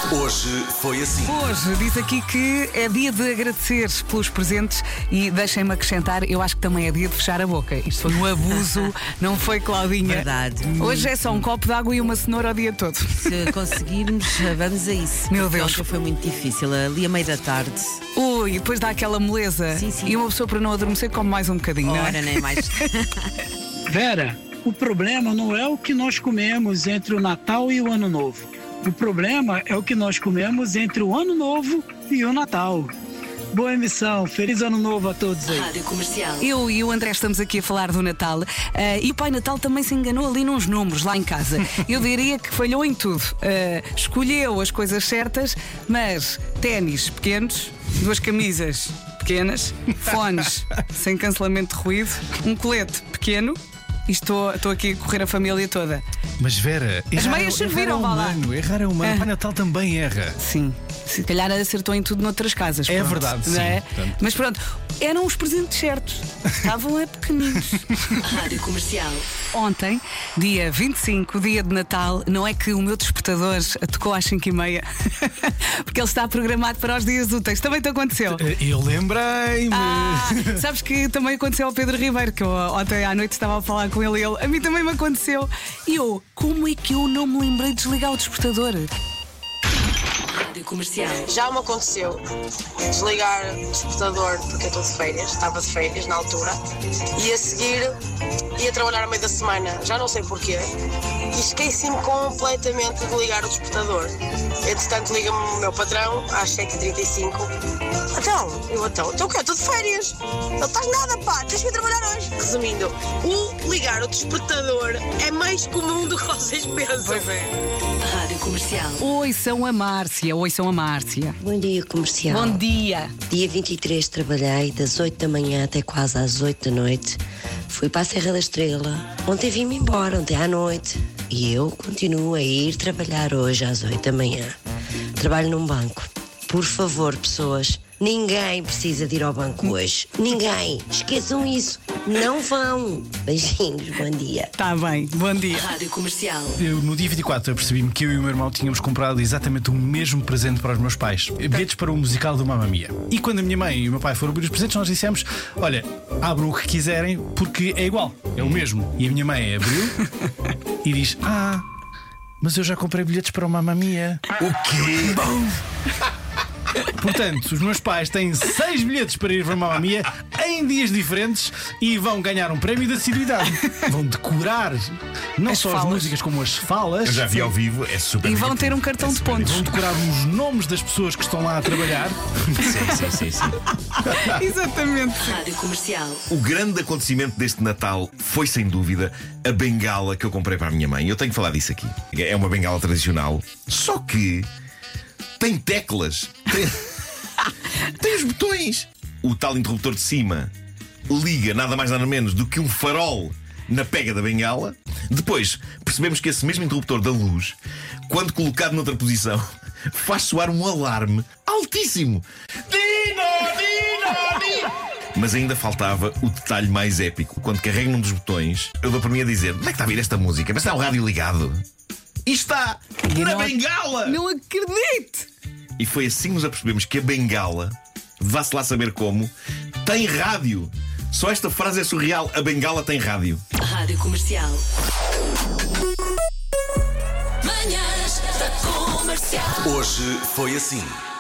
Hoje foi assim. Hoje diz aqui que é dia de agradecer pelos presentes e deixem-me acrescentar, eu acho que também é dia de fechar a boca. Isto foi um abuso, não foi, Claudinha? Verdade. Hoje é só um copo de água e uma cenoura o dia todo. Se conseguirmos, vamos a isso. Meu Deus. Ontem foi muito difícil, ali a meia da tarde. Ui, e depois dá aquela moleza. Sim, sim. E uma pessoa para não adormecer come mais um bocadinho, não é? Ora, nem mais. Vera, o problema não é o que nós comemos entre o Natal e o Ano Novo. O problema é o que nós comemos entre o Ano Novo e o Natal. Boa emissão, feliz Ano Novo a todos aí. Rádio Comercial. Eu e o André estamos aqui a falar do Natal e o Pai Natal também se enganou ali nos números lá em casa. Eu diria que falhou em tudo. Escolheu as coisas certas, mas ténis pequenos, 2 camisas pequenas, fones sem cancelamento de ruído, um colete pequeno. E estou aqui a correr a família toda. Mas Vera, meias serviram, vá lá. Errar é humano, o Pai Natal também erra. Sim, se calhar acertou em tudo noutras casas. É pronto, verdade, não é? sim, portanto. Mas pronto, eram os presentes certos. Estavam pequeninos. Rádio Comercial. Ontem, dia 25, dia de Natal, não é que o meu despertador tocou às 5h30, porque ele está programado para os dias úteis. Também te aconteceu? Eu lembrei-me. Sabes que também aconteceu ao Pedro Ribeiro, que eu ontem à noite estava a falar com ele e ele, a mim também me aconteceu. E eu, como é que eu não me lembrei de desligar o despertador? Rádio Comercial. Já me aconteceu desligar o despertador porque eu estou de férias, estava de férias na altura, e a seguir ia trabalhar a meio da semana, já não sei porquê, e esqueci-me completamente de ligar o despertador. Entretanto, liga-me o meu patrão às 7h35. Então o quê? Eu estou de férias. Não estás nada, pá, tens que ir trabalhar hoje. Resumindo, o ligar o despertador é mais comum do que vocês pensam. Pois é. Rádio Comercial. Ouçam a Márcia. Bom dia, Comercial. Bom dia. Dia 23 trabalhei das 8 da manhã até quase às 8 da noite. Fui para a Serra da Estrela. Ontem vim-me embora, ontem à noite. E eu continuo a ir trabalhar hoje às 8 da manhã. Trabalho num banco. Por favor, pessoas, ninguém precisa de ir ao banco hoje. Ninguém. Esqueçam isso. Não vão. Beijinhos, bom dia. Está bem, bom dia. Rádio Comercial. Eu, no dia 24, percebi-me que eu e o meu irmão tínhamos comprado exatamente o mesmo presente para os meus pais: bilhetes para o musical do Mamma Mia. E quando a minha mãe e o meu pai foram abrir os presentes, nós dissemos: olha, abram o que quiserem porque é igual, é o mesmo. E a minha mãe abriu e diz: mas eu já comprei bilhetes para o Mamma Mia. O quê? Portanto, os meus pais têm 6 bilhetes para ir para Mamma Mia em dias diferentes e vão ganhar um prémio de assiduidade. Vão decorar não As só falas. as músicas como as falas. Eu já vi ao vivo, é super E vão divertido. ter um cartão de pontos. Vão decorar os nomes das pessoas que estão lá a trabalhar. Sim. Exatamente. Rádio Comercial. O grande acontecimento deste Natal foi, sem dúvida, a bengala que eu comprei para a minha mãe. Eu tenho que falar disso aqui. É uma bengala tradicional, só que tem teclas. Tem os botões. O tal interruptor de cima liga nada mais nada menos do que um farol na pega da bengala. Depois percebemos que esse mesmo interruptor da luz, quando colocado noutra posição, faz soar um alarme altíssimo. Dino! Mas ainda faltava o detalhe mais épico. Quando carrego num dos botões, eu dou para mim a dizer: onde é que está a vir esta música? Mas está o rádio ligado. E está na bengala! Não acredito! E foi assim que nos apercebemos que a bengala, vá-se lá saber como, tem rádio. Só esta frase é surreal: a bengala tem rádio. Rádio Comercial. Manhãs da Comercial. Hoje foi assim.